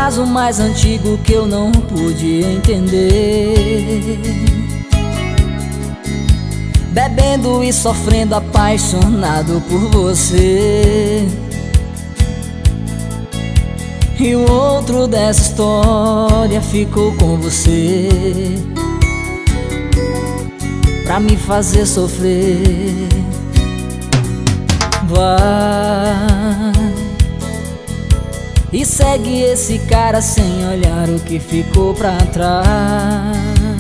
caso mais antigo que eu não pude entender. Bebendo e sofrendo, apaixonado por você. E o outro dessa história ficou com você pra me fazer sofrer. Vai e segue esse cara sem olhar o que ficou pra trás.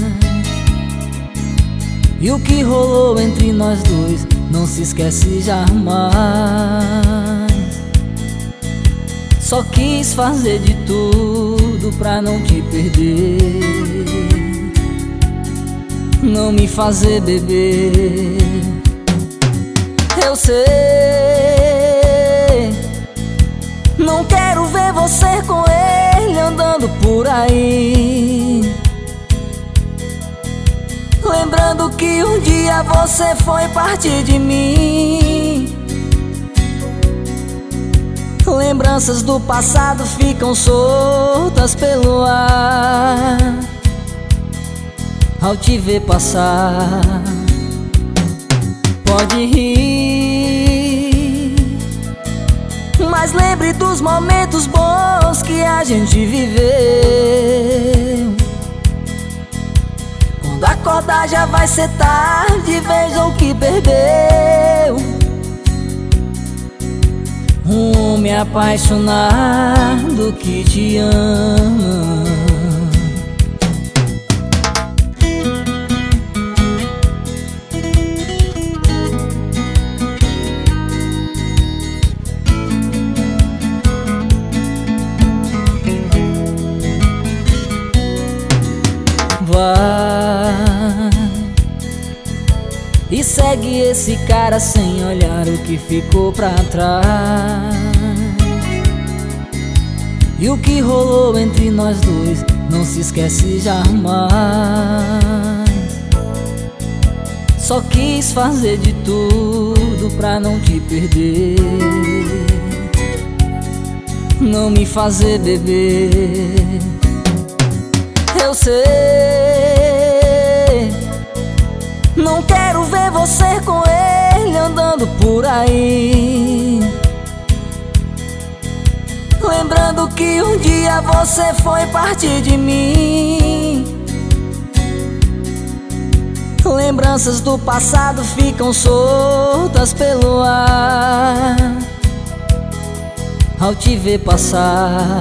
E o que rolou entre nós dois não se esquece jamais. Só quis fazer de tudo pra não te perder, não me fazer beber. Eu sei, não quero ver você com ele andando por aí, lembrando que um dia você foi parte de mim. Lembranças do passado ficam soltas pelo ar ao te ver passar. Pode rir, mas lembre dos momentos bons que a gente viveu. Quando acordar já vai ser tarde, veja o que perdeu. Um homem apaixonado que te ama. Vai e segue esse cara sem olhar o que ficou pra trás. E o que rolou entre nós dois não se esquece jamais. Só quis fazer de tudo pra não te perder, não me fazer beber. Eu sei, não quero ver você com ele andando por aí, lembrando que um dia você foi parte de mim. Lembranças do passado ficam soltas pelo ar ao te ver passar.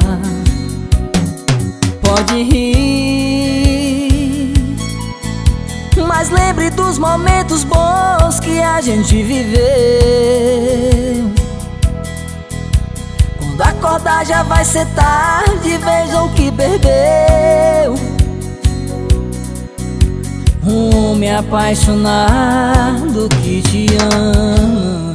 Pode rir, mas lembre dos momentos bons que a gente viveu. Quando acordar já vai ser tarde, veja o que perdeu. Um homem apaixonado que te ama.